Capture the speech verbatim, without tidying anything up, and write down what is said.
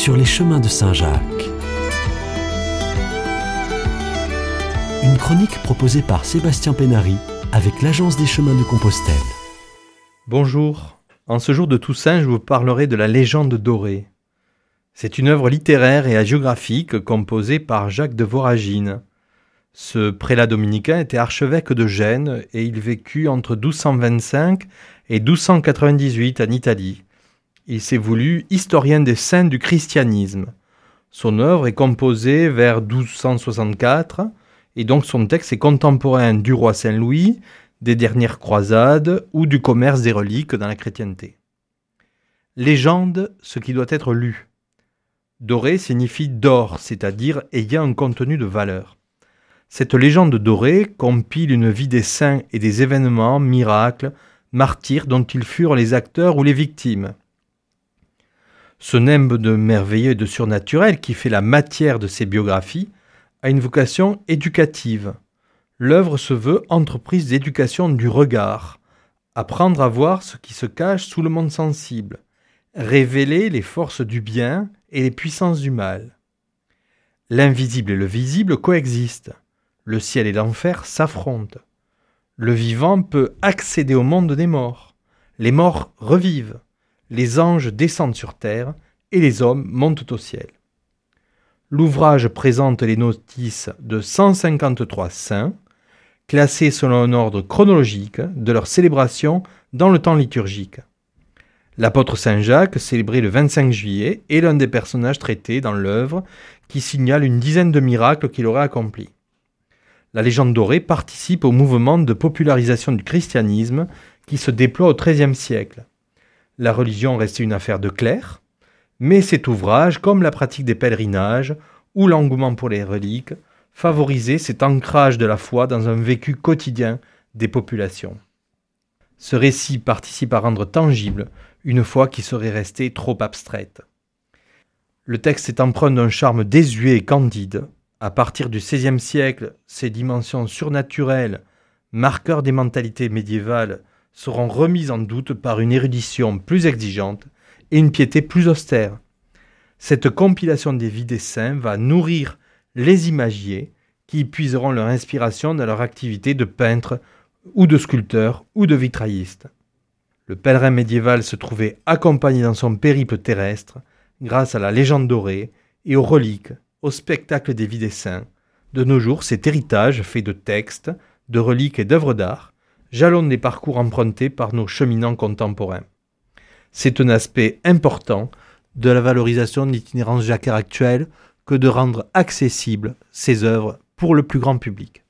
sur les chemins de Saint-Jacques. Une chronique proposée par Sébastien Pénary avec l'Agence des chemins de Compostelle. Bonjour, en ce jour de Toussaint, je vous parlerai de la légende dorée. C'est une œuvre littéraire et hagiographique composée par Jacques de Voragine. Ce prélat dominicain était archevêque de Gênes et il vécut entre douze cent vingt-cinq et douze cent quatre-vingt-dix-huit en Italie. Il s'est voulu historien des saints du christianisme. Son œuvre est composée vers douze cent soixante-quatre et donc son texte est contemporain du roi Saint-Louis, des dernières croisades ou du commerce des reliques dans la chrétienté. Légende, ce qui doit être lu. Doré signifie d'or, c'est-à-dire ayant un contenu de valeur. Cette légende dorée compile une vie des saints et des événements, miracles, martyrs dont ils furent les acteurs ou les victimes. Ce nimbe de merveilleux et de surnaturel qui fait la matière de ces biographies a une vocation éducative. L'œuvre se veut entreprise d'éducation du regard, apprendre à voir ce qui se cache sous le monde sensible, révéler les forces du bien et les puissances du mal. L'invisible et le visible coexistent. Le ciel et l'enfer s'affrontent. Le vivant peut accéder au monde des morts. Les morts revivent. Les anges descendent sur terre et les hommes montent au ciel. L'ouvrage présente les notices de cent cinquante-trois saints, classés selon un ordre chronologique de leur célébration dans le temps liturgique. L'apôtre Saint Jacques, célébré le vingt-cinq juillet, est l'un des personnages traités dans l'œuvre qui signale une dizaine de miracles qu'il aurait accomplis. La légende dorée participe au mouvement de popularisation du christianisme qui se déploie au treizième siècle. La religion restait une affaire de clercs, mais cet ouvrage, comme la pratique des pèlerinages ou l'engouement pour les reliques, favorisait cet ancrage de la foi dans un vécu quotidien des populations. Ce récit participe à rendre tangible une foi qui serait restée trop abstraite. Le texte est empreint d'un charme désuet et candide. À partir du seizième siècle, ces dimensions surnaturelles, marqueurs des mentalités médiévales, seront remises en doute par une érudition plus exigeante et une piété plus austère. Cette compilation des vies des saints va nourrir les imagiers qui y puiseront leur inspiration dans leur activité de peintre ou de sculpteur ou de vitrailliste. Le pèlerin médiéval se trouvait accompagné dans son périple terrestre grâce à la légende dorée et aux reliques, au spectacle des vies des saints. De nos jours, cet héritage fait de textes, de reliques et d'œuvres d'art jalonne les parcours empruntés par nos cheminants contemporains. C'est un aspect important de la valorisation de l'itinérance jacquaire actuelle que de rendre accessibles ces œuvres pour le plus grand public.